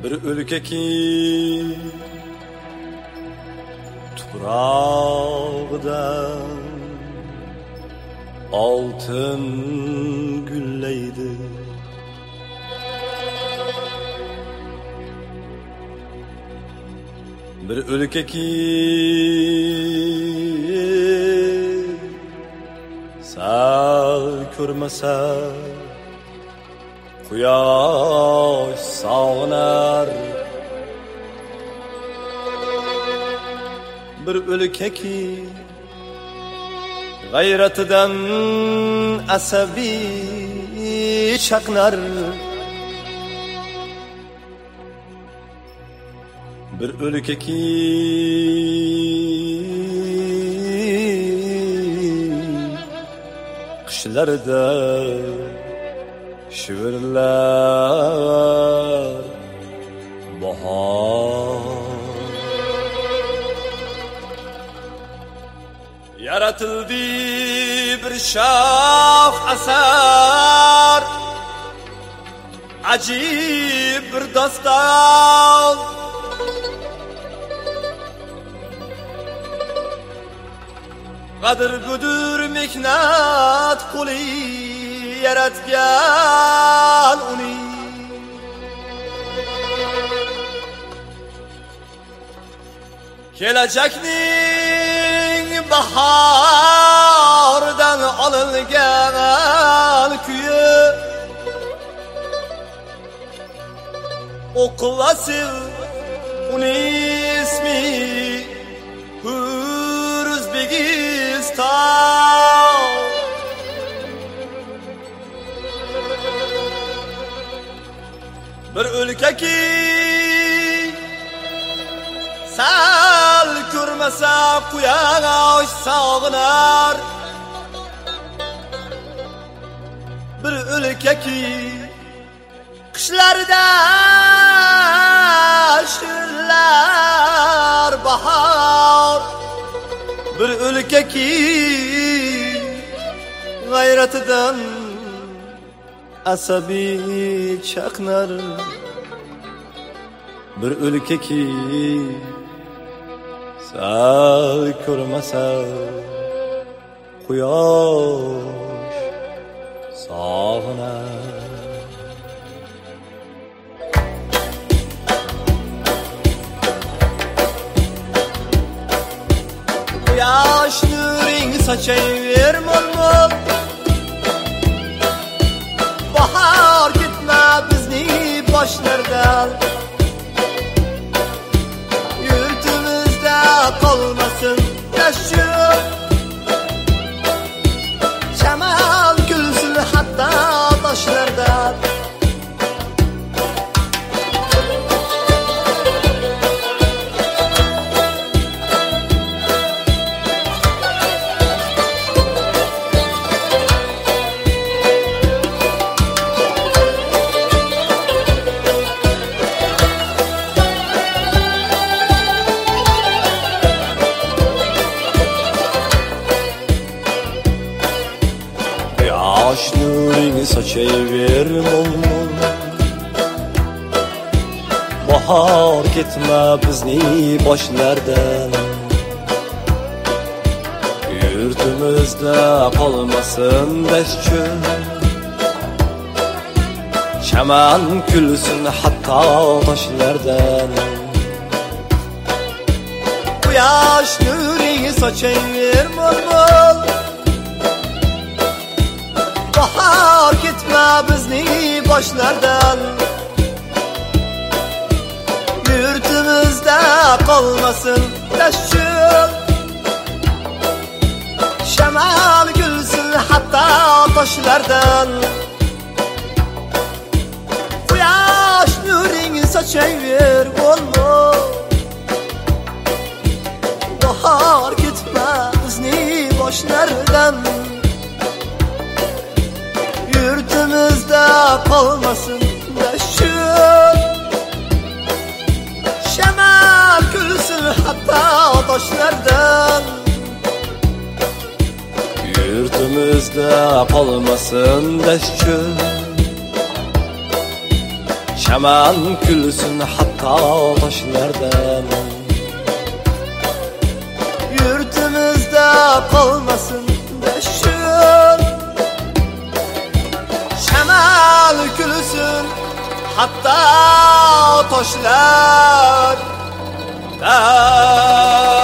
bir o'lkaki tuprog'idan oltin gullaydi. Bir o'lkaki sal ko'rmasa quyosh sog'inar. Bir o'lkaki g'ayratidan asabiy chaqnar. Bir o'lkaki qishlarda shivirlar bahor. Yaratildi bir shoh asar, ajib bir doston. Qadir gudur mehnat qo'li yaratgan uni. Kelajakning bahordan olingan kuyi o'qilasiz uning ismi O'zbekiston. Bir o'lkaki sal ko'rmasa quyosh sog'inar. Bir o'lkaki qishlarda shivirlar bahor. Bir o'lkaki g'ayratidan asabiy chaqnar. Bir o'lkaki sal ko'rmasa quyosh sog'inar. Quyosh nuring sochayver mo'l-mo'l, bahor ketma bizning boshlardan. Yurtimizda qolmasin yashib, shamol kulsin hatto toshlardan. Quyosh nuring sochayver mo'l-mo'l, bahor ketma bizning boshlardan. Yurtimizda qolmasin dashchun, shamol kulsin hatto toshlardan. Quyosh nuring sochayver mo'l-mo'l, bahor ketma bizning boshlardan. Yurtimizda qolmasin dashchun, shamol kulsin hatto toshlardan. Quyosh nuring sochayver mo'l-mo'l, bahor ketma bizning boshlardan. Yurtimizda qolmasin dashchun, shamol kulsin hatto toshlardan. Yurtimizda qolmasin dashchun, Şaman külsün hatta taşlardan. Yurtimizda qolmasin dashun. Şaman külsün hatta taşlardan.